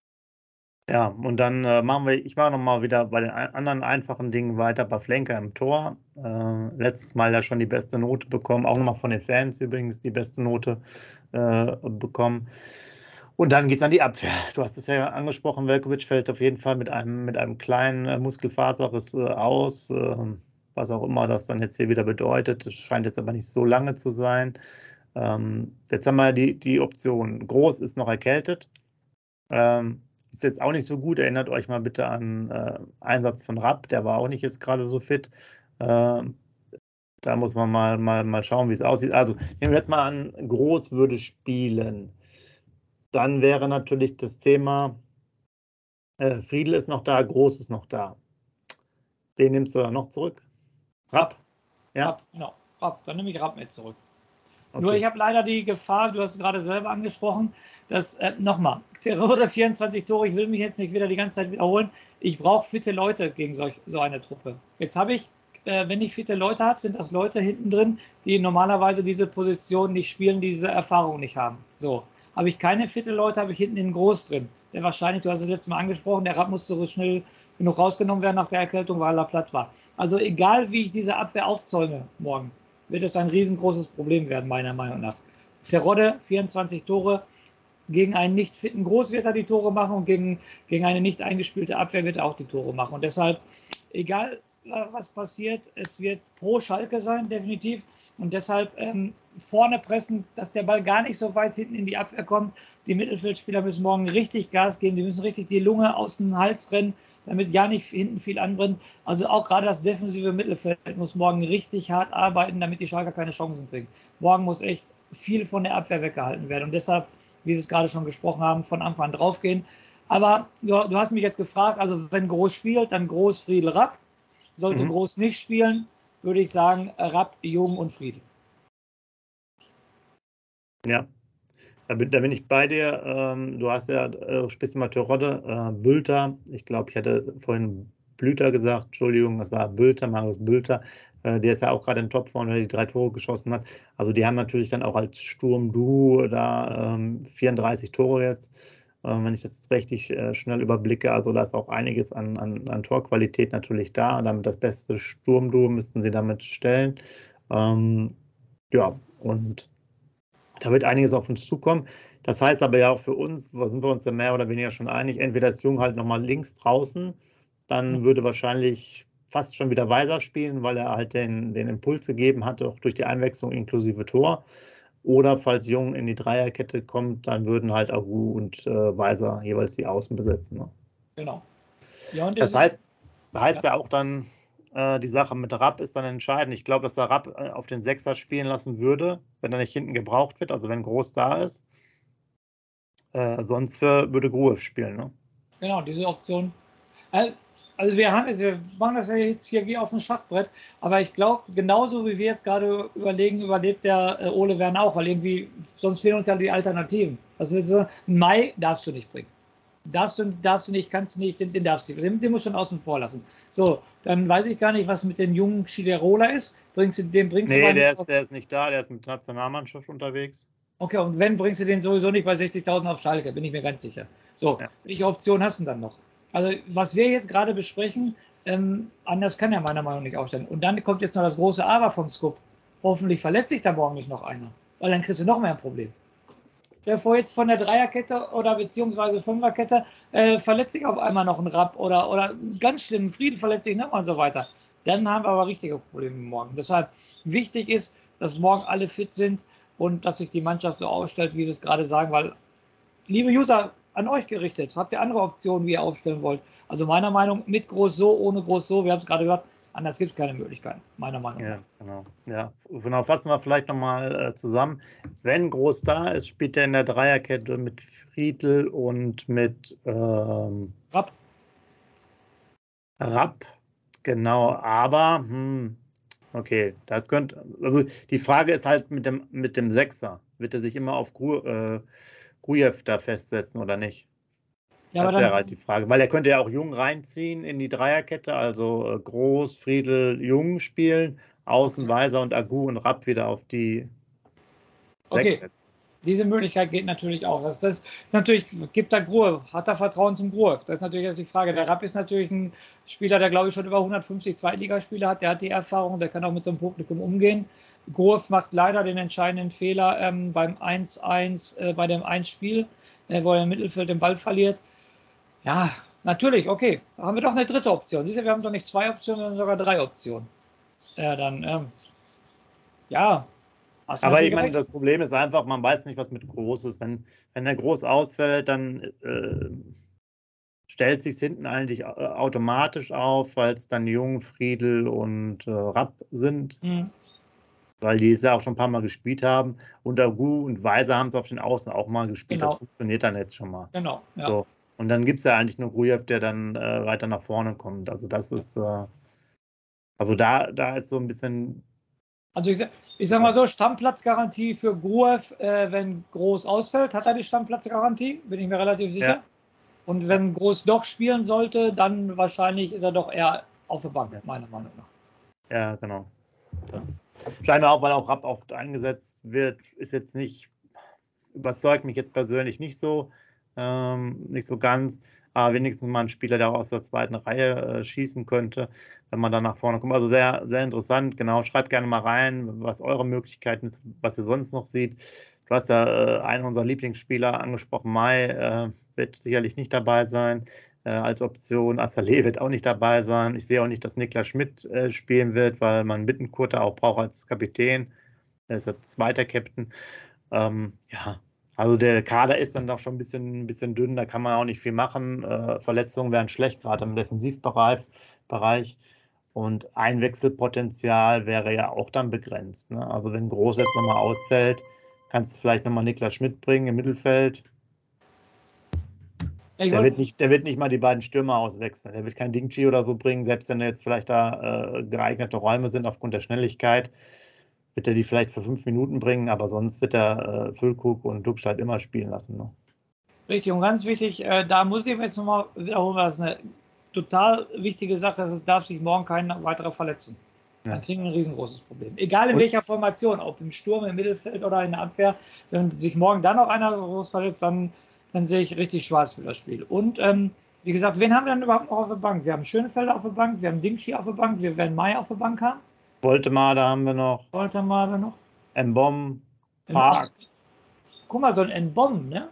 Ja, und dann äh, machen wir, ich mache nochmal wieder bei den ein, anderen einfachen Dingen weiter, bei Flenker im Tor. Äh, letztes Mal ja schon die beste Note bekommen, auch nochmal von den Fans übrigens die beste Note äh, bekommen. Und dann geht es an die Abwehr. Du hast es ja angesprochen, Veljković fällt auf jeden Fall mit einem, mit einem kleinen äh, Muskelfaserriss äh, aus, äh, was auch immer das dann jetzt hier wieder bedeutet. Das scheint jetzt aber nicht so lange zu sein. Ähm, jetzt haben wir die, die Option. Groß ist noch erkältet. Ähm, Ist jetzt auch nicht so gut. Erinnert euch mal bitte an äh, Einsatz von Rapp. Der war auch nicht jetzt gerade so fit. Äh, da muss man mal, mal, mal schauen, wie es aussieht. Also nehmen wir jetzt mal an, Groß würde spielen. Dann wäre natürlich das Thema, äh, Friedl ist noch da, Groß ist noch da. Wen nimmst du da noch zurück? Rapp. Ja? Rapp, genau. Rapp. Dann nehme ich Rapp mit zurück. Okay. Nur ich habe leider die Gefahr, du hast es gerade selber angesprochen, dass, äh, nochmal, Terodde vierundzwanzig Tore, ich will mich jetzt nicht wieder die ganze Zeit wiederholen, ich brauche fitte Leute gegen solch, so eine Truppe. Jetzt habe ich, äh, wenn ich fitte Leute habe, sind das Leute hinten drin, die normalerweise diese Position nicht spielen, diese Erfahrung nicht haben. So, habe ich keine fitte Leute, habe ich hinten den Groß drin. Der wahrscheinlich, du hast es letztes Mal angesprochen, der Rapp musste so schnell genug rausgenommen werden nach der Erkältung, weil er platt war. Also egal, wie ich diese Abwehr aufzäume morgen, wird es ein riesengroßes Problem werden, meiner Meinung nach. Terodde, vierundzwanzig Tore, gegen einen nicht fitten Groß wird er die Tore machen und gegen, gegen eine nicht eingespielte Abwehr wird er auch die Tore machen. Und deshalb, egal was passiert, es wird pro Schalke sein, definitiv. Und deshalb ähm, vorne pressen, dass der Ball gar nicht so weit hinten in die Abwehr kommt. Die Mittelfeldspieler müssen morgen richtig Gas geben, die müssen richtig die Lunge aus dem Hals rennen, damit ja nicht hinten viel anbrennt. Also auch gerade das defensive Mittelfeld muss morgen richtig hart arbeiten, damit die Schalker keine Chancen kriegen. Morgen muss echt viel von der Abwehr weggehalten werden. Und deshalb, wie wir es gerade schon gesprochen haben, von Anfang an draufgehen. Aber du, du hast mich jetzt gefragt, also wenn Groß spielt, dann Groß, Friedl, Rapp. Sollte mhm. Groß nicht spielen, würde ich sagen, Rapp, Jung und Friedl. Ja, da bin, da bin ich bei dir. Ähm, du hast ja äh, speziell Terodde, äh, Bülter. Ich glaube, ich hatte vorhin Blüter gesagt. Entschuldigung, das war Bülter, Marius Bülter. Äh, der ist ja auch gerade in Topform, der die drei Tore geschossen hat. Also die haben natürlich dann auch als Sturmduo da ähm, vierunddreißig Tore jetzt. Wenn ich das richtig äh, schnell überblicke, also da ist auch einiges an, an, an Torqualität natürlich da. Und damit das beste Sturmduo müssten sie damit stellen. Ähm, ja, und da wird einiges auf uns zukommen. Das heißt aber ja auch für uns, da sind wir uns ja mehr oder weniger schon einig, entweder ist Jung halt nochmal links draußen, dann würde wahrscheinlich fast schon wieder Weiser spielen, weil er halt den, den Impuls gegeben hat, auch durch die Einwechslung inklusive Tor. Oder falls Jung in die Dreierkette kommt, dann würden halt Agu und äh, Weiser jeweils die Außen besetzen. Ne? Genau. Ja, und das heißt, heißt ja. ja auch dann, äh, die Sache mit Rapp ist dann entscheidend. Ich glaube, dass der Rapp äh, auf den Sechser spielen lassen würde, wenn er nicht hinten gebraucht wird, also wenn Groß da ist. Äh, sonst für, würde Gruev spielen. Ne? Genau, diese Option. Äh, Also wir haben jetzt, wir machen das ja jetzt hier wie auf dem Schachbrett, aber ich glaube, genauso wie wir jetzt gerade überlegen, überlebt der äh, Ole Werner auch, weil irgendwie, sonst fehlen uns ja die Alternativen. Also Mai darfst du nicht bringen. Darfst du, darfst du nicht, kannst du nicht, den, den darfst du nicht, den, den musst du von außen vor lassen. So, dann weiß ich gar nicht, was mit dem jungen Schiderola ist. Bringst du, den bringst nee, du der ist, der ist nicht da, der ist mit der Nationalmannschaft unterwegs. Okay, und wenn, bringst du den sowieso nicht bei sechzigtausend auf Schalke, bin ich mir ganz sicher. So, ja. Welche Option hast du dann noch? Also was wir jetzt gerade besprechen, ähm, anders kann er meiner Meinung nach nicht aufstellen. Und dann kommt jetzt noch das große Aber vom Scoop. Hoffentlich verletzt sich da morgen nicht noch einer, weil dann kriegst du noch mehr ein Problem. Der vor jetzt von der Dreierkette oder beziehungsweise Fünferkette äh, verletzt sich auf einmal noch ein Rapp oder, oder ganz schlimm, Friedel verletzt sich nochmal und so weiter. Dann haben wir aber richtige Probleme morgen. Deshalb wichtig ist, dass morgen alle fit sind und dass sich die Mannschaft so ausstellt, wie wir es gerade sagen, weil, liebe User, an euch gerichtet. Habt ihr andere Optionen, wie ihr aufstellen wollt? Also meiner Meinung nach, mit Groß so, ohne Groß so, wir haben es gerade gehört, anders gibt es keine Möglichkeiten, meiner Meinung nach. Ja, genau. Ja, genau. Fassen wir vielleicht nochmal äh, zusammen. Wenn Groß da ist, spielt er in der Dreierkette mit Friedl und mit ähm, Rapp. Rapp, genau. Aber, hm, okay, das könnte, also die Frage ist halt mit dem, mit dem Sechser. Wird er sich immer auf Gru, äh, Grujew da festsetzen oder nicht? Ja, das wäre halt die Frage, weil er könnte ja auch Jung reinziehen in die Dreierkette, also äh, Groß, Friedl, Jung spielen, Außen, Weiser und Agu und Rapp wieder auf die Okay, setzen. Diese Möglichkeit geht natürlich auch. Das, das ist natürlich, gibt da Gruev, hat er Vertrauen zum Gruev? Das ist natürlich jetzt die Frage. Der Rapp ist natürlich ein Spieler, der glaube ich schon über hundertfünfzig Zweitligaspiele hat, der hat die Erfahrung, der kann auch mit so einem Publikum umgehen. Gruev macht leider den entscheidenden Fehler ähm, beim eins eins, äh, bei dem Ein-Spiel, äh, wo er im Mittelfeld den Ball verliert. Ja, natürlich, okay. Da haben wir doch eine dritte Option. Siehst du, wir haben doch nicht zwei Optionen, sondern sogar drei Optionen. Ja, dann, ähm, ja. Aber ich meine, das Problem ist einfach, man weiß nicht, was mit Groß ist. Wenn, wenn der Groß ausfällt, dann äh, stellt sich hinten eigentlich automatisch auf, weil es dann Jung, Friedl und äh, Rapp sind. Mhm. Weil die es ja auch schon ein paar Mal gespielt haben. Und Agu und Weiser haben es auf den Außen auch mal gespielt. Genau. Das funktioniert dann jetzt schon mal. Genau, ja. So. Und dann gibt es ja eigentlich nur Grujew, der dann äh, weiter nach vorne kommt. Also das ist, äh, also da, da ist so ein bisschen... Also ich, ich sage mal so, Stammplatzgarantie für Grujew, äh, wenn Groß ausfällt, hat er die Stammplatzgarantie, bin ich mir relativ sicher. Ja. Und wenn Groß doch spielen sollte, dann wahrscheinlich ist er doch eher auf der Bank, meiner Meinung nach. Ja, genau. Das scheinbar auch, weil auch Rapp oft eingesetzt wird, ist jetzt nicht überzeugt mich jetzt persönlich nicht so, ähm, nicht so ganz, aber wenigstens mal ein Spieler, der auch aus der zweiten Reihe äh, schießen könnte, wenn man dann nach vorne kommt. Also sehr, sehr interessant, genau. Schreibt gerne mal rein, was eure Möglichkeiten sind, was ihr sonst noch seht. Du hast ja äh, einen unserer Lieblingsspieler angesprochen, Mai, äh, wird sicherlich nicht dabei sein äh, als Option. Assalé wird auch nicht dabei sein. Ich sehe auch nicht, dass Niklas Schmidt äh, spielen wird, weil man Bittenkurter auch braucht als Kapitän. Er ist der zweite Captain. Ähm, ja, also der Kader ist dann doch schon ein bisschen, ein bisschen dünn, da kann man auch nicht viel machen. Äh, Verletzungen wären schlecht, gerade im Defensivbereich. Bereich. Und Einwechselpotenzial wäre ja auch dann begrenzt. Ne? Also wenn Groß jetzt nochmal ausfällt, kannst du vielleicht nochmal Niklas Schmidt bringen im Mittelfeld. Ich Der wollt- wird, nicht, der wird nicht mal die beiden Stürmer auswechseln. Der wird kein Dingchi oder so bringen, selbst wenn da jetzt vielleicht da äh, geeignete Räume sind aufgrund der Schnelligkeit, wird er die vielleicht für fünf Minuten bringen, aber sonst wird er äh, Füllkrug und Duckscheid immer spielen lassen. Ne? Richtig, und ganz wichtig, äh, da muss ich jetzt nochmal wiederholen, weil das eine total wichtige Sache ist, es darf sich morgen kein weiterer verletzen. Ja. Dann kriegen wir ein riesengroßes Problem. Egal in Und- welcher Formation, ob im Sturm, im Mittelfeld oder in der Abwehr, wenn sich morgen dann noch einer groß verletzt, dann, dann sehe ich richtig schwarz für das Spiel. Und ähm, wie gesagt, wen haben wir dann überhaupt noch auf der Bank? Wir haben Schönfelder auf der Bank, wir haben Dingshi auf der Bank, wir werden Mai auf der Bank haben. Woltemar, da haben wir noch Woltemade noch. Mbom, Ach, Park. guck mal, so ein N-Bomb, ne?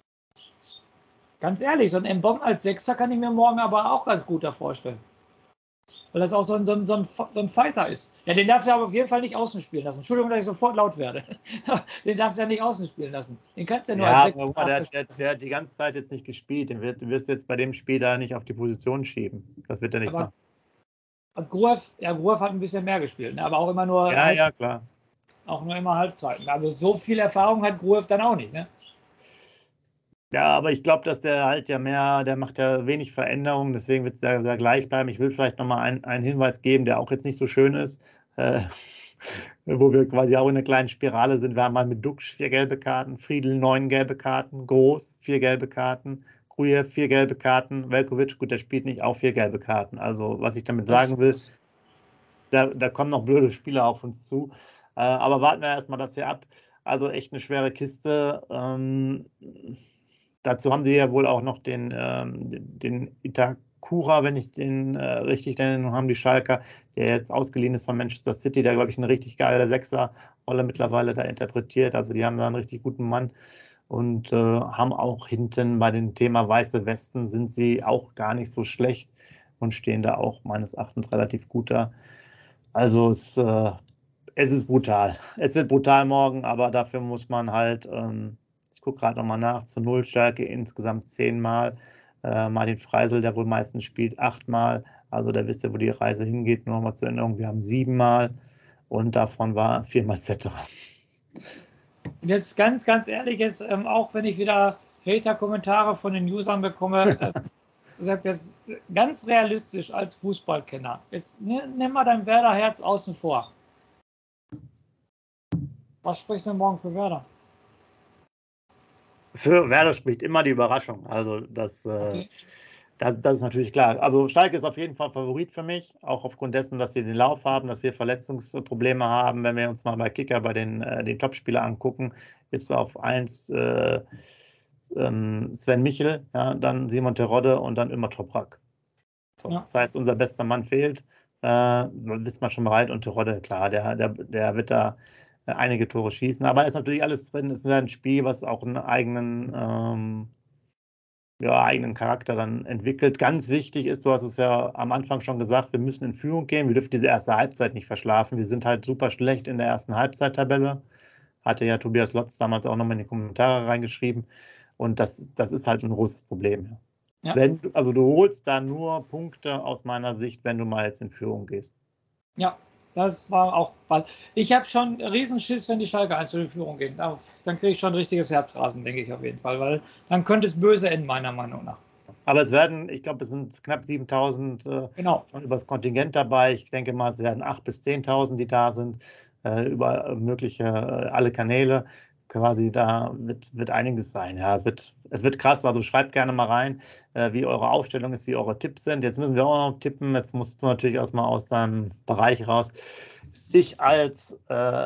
Ganz ehrlich, so ein N-Bomb als Sechster kann ich mir morgen aber auch ganz gut da vorstellen. Weil das auch so ein, so ein, so ein, so ein Fighter ist. Ja, den darfst du aber auf jeden Fall nicht außen spielen lassen. Entschuldigung, dass ich sofort laut werde. Den darfst du ja nicht außen spielen lassen. Den kannst du ja nur Ja, als aber Sechster guck mal, der, hat- der, spielen. der hat die ganze Zeit jetzt nicht gespielt. Den wird, du wirst jetzt bei dem Spiel da nicht auf die Position schieben. Das wird er nicht Aber machen. Gruev, ja, Gruev hat ein bisschen mehr gespielt, ne? Aber auch immer nur, Ja, halb, ja, klar. auch nur immer Halbzeiten. Also so viel Erfahrung hat Gruev dann auch nicht, ne? Ja, aber ich glaube, dass der halt ja mehr, der macht ja wenig Veränderungen, deswegen wird es sehr, sehr gleich bleiben. Ich will vielleicht nochmal ein, einen Hinweis geben, der auch jetzt nicht so schön ist, äh, wo wir quasi auch in einer kleinen Spirale sind. Wir haben mal mit Duksch vier gelbe Karten, Friedl neun gelbe Karten, Groß vier gelbe Karten, Grujew vier gelbe Karten, Velkovic, gut, der spielt nicht, auch vier gelbe Karten. Also was ich damit Das- sagen will, da, da kommen noch blöde Spieler auf uns zu. Äh, aber warten wir erstmal das hier ab. Also echt eine schwere Kiste. Ähm, dazu haben sie ja wohl auch noch den, ähm, den Itakura, wenn ich den äh, richtig nenne, haben die Schalker, der jetzt ausgeliehen ist von Manchester City, der, glaube ich, eine richtig geile Sechser-Rolle mittlerweile da interpretiert. Also die haben da einen richtig guten Mann und äh, haben auch hinten bei dem Thema Weiße Westen sind sie auch gar nicht so schlecht und stehen da auch meines Erachtens relativ gut da. Also es, äh, es ist brutal. Es wird brutal morgen, aber dafür muss man halt, ähm, ich gucke gerade nochmal nach, zur Nullstärke insgesamt zehnmal. Äh, Martin Freisel, der wohl meistens spielt, achtmal. Also da wisst ihr, wo die Reise hingeht. Nur nochmal zur Erinnerung, wir haben siebenmal und davon war viermal Zetterer. Und jetzt ganz, ganz ehrlich, jetzt ähm, auch wenn ich wieder Hater-Kommentare von den Usern bekomme, äh, sag jetzt ganz realistisch als Fußballkenner. Jetzt nimm, nimm mal dein Werder-Herz außen vor. Was spricht denn morgen für Werder? Für Werder spricht immer die Überraschung. Also das, äh, Okay. das, das ist natürlich klar. Also Schalke ist auf jeden Fall Favorit für mich, auch aufgrund dessen, dass sie den Lauf haben, dass wir Verletzungsprobleme haben. Wenn wir uns mal bei Kicker bei den, äh, den Topspieler angucken, ist auf eins äh, ähm, Sven Michel, ja, dann Simon Terodde und dann immer Toprak. So, Ja. Das heißt, unser bester Mann fehlt. Äh, ist man schon bereit und Terodde, klar, der, der, der wird da äh, einige Tore schießen. Aber es ist natürlich alles drin. Es ist ein Spiel, was auch einen eigenen, ähm, ja, eigenen Charakter dann entwickelt. Ganz wichtig ist, du hast es ja am Anfang schon gesagt, wir müssen in Führung gehen. Wir dürfen diese erste Halbzeit nicht verschlafen. Wir sind halt super schlecht in der ersten Halbzeittabelle. Hatte ja Tobias Lotz damals auch nochmal in die Kommentare reingeschrieben. Und das, das ist halt ein großes Problem. Ja. Wenn, du- also du holst da nur Punkte aus meiner Sicht, wenn du mal jetzt in Führung gehst. Ja, das war auch Fall. Ich habe schon Riesenschiss, wenn die Schalke eins zu in Führung gehen. Da, dann kriege ich schon ein richtiges Herzrasen, denke ich auf jeden Fall, weil dann könnte es böse enden, meiner Meinung nach. Aber es werden, ich glaube, es sind knapp siebentausend äh, Genau. schon übers Kontingent dabei. Ich denke mal, es werden achttausend bis zehntausend, die da sind, äh, über mögliche, äh, alle Kanäle. Quasi da wird, wird einiges sein. Ja, es wird, es wird krass. Also schreibt gerne mal rein, äh, wie eure Aufstellung ist, wie eure Tipps sind. Jetzt müssen wir auch noch tippen. Jetzt musst du natürlich erstmal aus deinem Bereich raus. Ich als äh,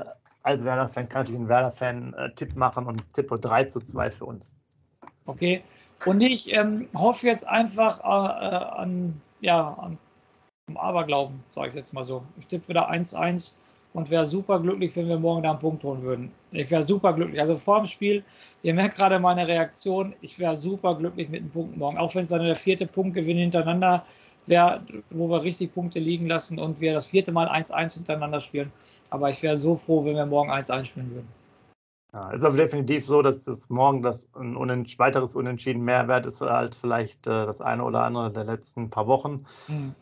als Werder-Fan kann natürlich ein Werder-Fan-Tipp machen und tippe drei zu zwei für uns. Okay. Und ich ähm, hoffe jetzt einfach äh, an, ja, an Aberglauben, sage ich jetzt mal so. Ich tippe wieder eins eins und wäre super glücklich, wenn wir morgen da einen Punkt holen würden. Ich wäre super glücklich. Also vor dem Spiel, ihr merkt gerade meine Reaktion, ich wäre super glücklich mit einem Punkt morgen. Auch wenn es dann der vierte Punktgewinn hintereinander wäre, wo wir richtig Punkte liegen lassen und wir das vierte Mal eins eins hintereinander spielen. Aber ich wäre so froh, wenn wir morgen eins eins spielen würden. Ja, ist aber definitiv so, dass das morgen das ein unent- weiteres Unentschieden mehr wert ist als vielleicht äh, das eine oder andere der letzten paar Wochen. Mhm.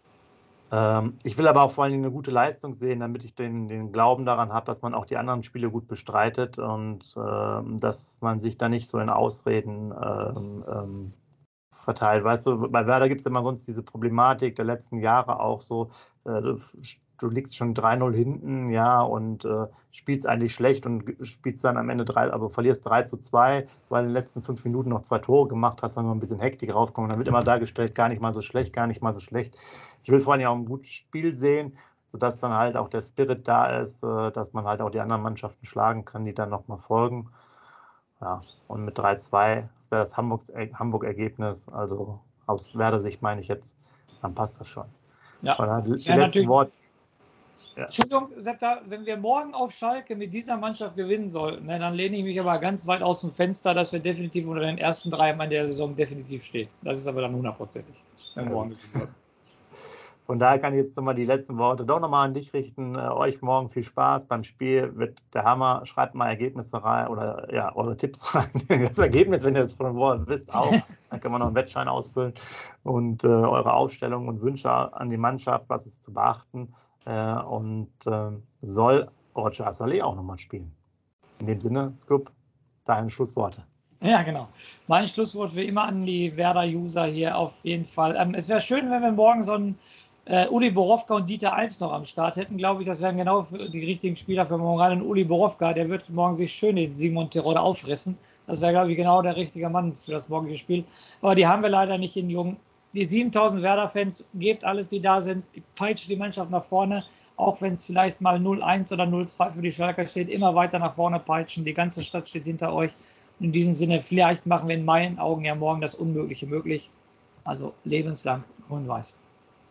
Ähm, ich will aber auch vor allem eine gute Leistung sehen, damit ich den, den Glauben daran habe, dass man auch die anderen Spiele gut bestreitet und ähm, dass man sich da nicht so in Ausreden ähm, ähm, verteilt. Weißt du, bei Werder gibt es immer sonst diese Problematik der letzten Jahre auch so, äh, du, du liegst schon drei null hinten, ja, und äh, spielst eigentlich schlecht und spielst dann am Ende drei, also verlierst drei zu zwei, weil in den letzten fünf Minuten noch zwei Tore gemacht hast, dann noch ein bisschen Hektik raufkommen. Dann wird immer dargestellt, gar nicht mal so schlecht, gar nicht mal so schlecht. Ich will vor allem auch ein gutes Spiel sehen, sodass dann halt auch der Spirit da ist, äh, dass man halt auch die anderen Mannschaften schlagen kann, die dann nochmal folgen. Ja, und mit drei zwei, das wäre das Hamburgs, äh, Hamburg-Ergebnis, also aus Werder-Sicht meine ich jetzt, dann passt das schon. Ja, Weil, die, die ja letzten Worte. Ja. Entschuldigung, Septa, wenn wir morgen auf Schalke mit dieser Mannschaft gewinnen sollten, ne, dann lehne ich mich aber ganz weit aus dem Fenster, dass wir definitiv unter den ersten drei Mann der Saison definitiv stehen. Das ist aber dann hundertprozentig, wenn wir Ja. morgen gewinnen sollten. Von daher kann ich jetzt nochmal die letzten Worte doch nochmal an dich richten. Äh, euch morgen viel Spaß beim Spiel, wird der Hammer. Schreibt mal Ergebnisse rein oder ja, eure Tipps rein. Das Ergebnis, wenn ihr es von vorher wisst, auch. Dann kann man noch einen Wettschein ausfüllen und äh, eure Aufstellung und Wünsche an die Mannschaft, was ist zu beachten. Äh, und äh, soll Roger Assalé auch nochmal spielen. In dem Sinne, Scoop, deine Schlussworte. Ja, genau. Mein Schlusswort wie immer an die Werder-User hier auf jeden Fall. Ähm, es wäre schön, wenn wir morgen so einen äh, Uli Borowka und Dieter Eins noch am Start hätten, glaube ich. Das wären genau für die richtigen Spieler für morgen. Gerade Uli Borowka, der wird morgen sich schön den Simon Terodde auffressen. Das wäre, glaube ich, genau der richtige Mann für das morgige Spiel. Aber die haben wir leider nicht in Jung. Die siebentausend Werder-Fans, gebt alles, die da sind, peitscht die Mannschaft nach vorne, auch wenn es vielleicht mal null eins oder null zwei für die Schalker steht, immer weiter nach vorne peitschen, die ganze Stadt steht hinter euch. In diesem Sinne, vielleicht machen wir in meinen Augen ja morgen das Unmögliche möglich. Also lebenslang grün-weiß.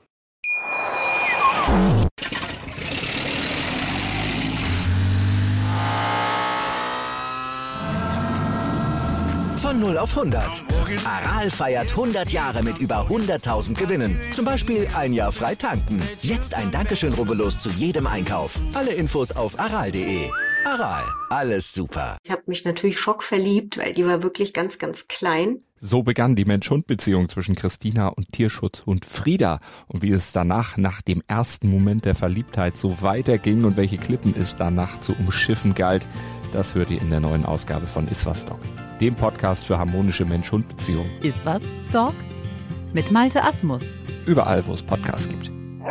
Von null auf hundert. Aral feiert hundert Jahre mit über hunderttausend Gewinnen. Zum Beispiel ein Jahr frei tanken. Jetzt ein Dankeschön, rubbellos zu jedem Einkauf. Alle Infos auf aral punkt de. Aral, alles super. Ich habe mich natürlich schockverliebt, weil die war wirklich ganz, ganz klein. So begann die Mensch-Hund-Beziehung zwischen Christina und Tierschutzhund Frieda. Und wie es danach, nach dem ersten Moment der Verliebtheit, so weiterging und welche Klippen es danach zu umschiffen galt, das hört ihr in der neuen Ausgabe von Iswas Dog, dem Podcast für harmonische Mensch-Hund-Beziehungen. Iswas Dog mit Malte Asmus. Überall, wo es Podcasts gibt.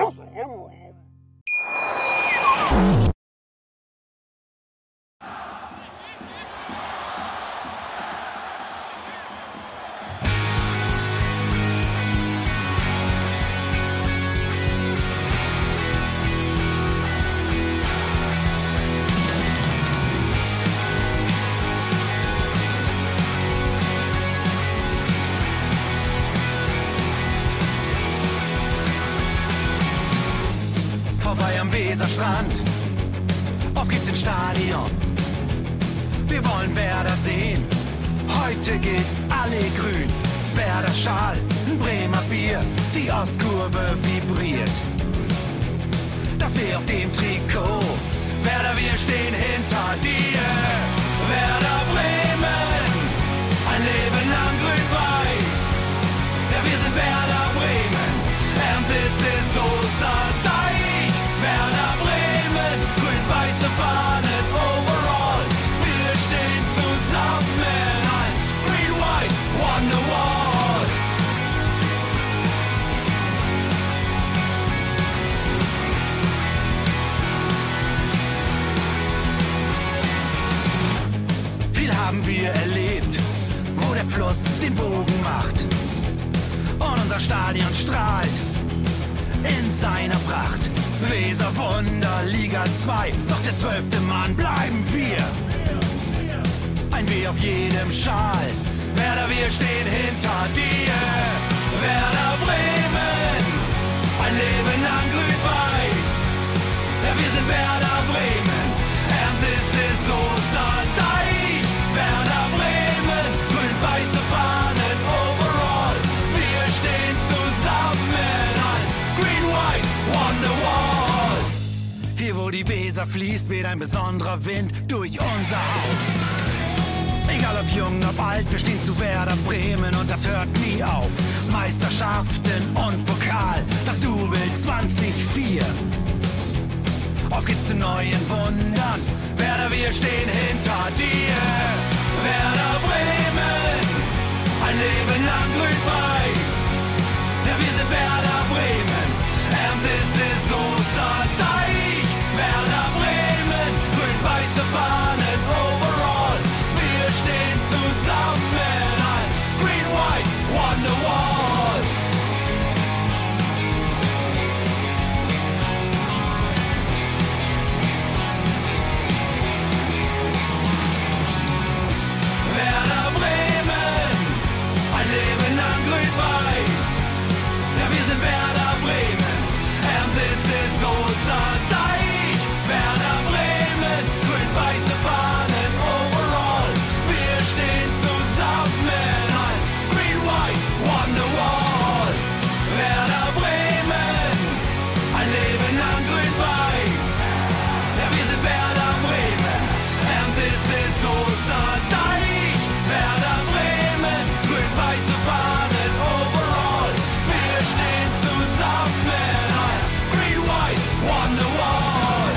Vorbei am Weserstrand, auf geht's ins Stadion. Wir wollen Werder sehen, heute gilt alle grün. Werder Schal, ein Bremer Bier, die Ostkurve vibriert. Das weh auf dem Trikot, Werder, wir stehen hinter dir. Werder Bremen, ein Leben lang grün-weiß. Ja, wir sind Werder Bremen, and this is Osterdeich. Werder Bremen, grün-weiße Fahnen overall. Wir stehen zusammen als Green-White Wonderwall. Viel haben wir erlebt, wo der Fluss den Bogen macht und unser Stadion strahlt in seiner Pracht. Weser Wunder, Liga zwei, doch der zwölfte Mann bleiben wir. Ein W auf jedem Schal, Werder, wir stehen hinter dir. Werder Bremen, ein Leben lang grün-weiß. Ja, wir sind Werder Bremen, and this is Osterdeich. Werder Bremen, grün-weiße Fahnen overall. Wir stehen zusammen als Green White Wonderwall. Hier wo die Weser fließt, weht ein besonderer Wind durch unser Haus. Egal ob jung, ob alt, wir stehen zu Werder Bremen und das hört nie auf. Meisterschaften und Pokal, das Double zwanzig vier. Auf geht's zu neuen Wundern, Werder, wir stehen hinter dir. Werder Bremen, ein Leben lang grün-weiß. Ja, wir sind Werder Bremen, and this is Osterdeich. Werder Bremen, grün-weiße Fahnen overall. Wir stehen zusammen als Green White Wonderwall. Werder Bremen, ein Leben lang grün-weiß. Ja, wir sind Werder Bremen, and this is Osterdeich. Werder Bremen, grün-weiße Fahnen overall. Wir stehen zusammen als Green White Wonderwall. Werder Bremen, ein Leben lang grün-weiß. Ja, wir sind Werder Bremen, and this is Osterdeich. Werder Bremen, grün-weiße Fahnen overall. Wir stehen zusammen als Green White Wonderwall.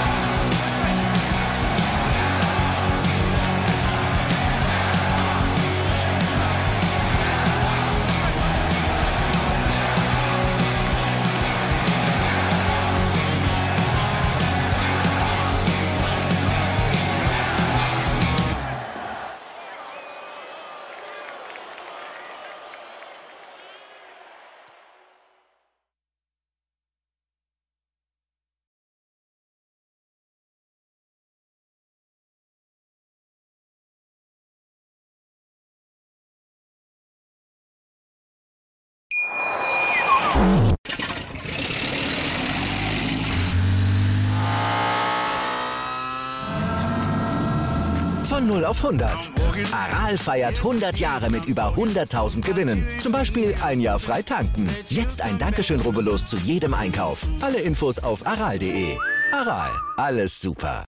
Von null auf hundert. Aral feiert hundert Jahre mit über hunderttausend Gewinnen. Zum Beispiel ein Jahr frei tanken. Jetzt ein Dankeschön, rubbellos zu jedem Einkauf. Alle Infos auf aral punkt de. Aral, alles super.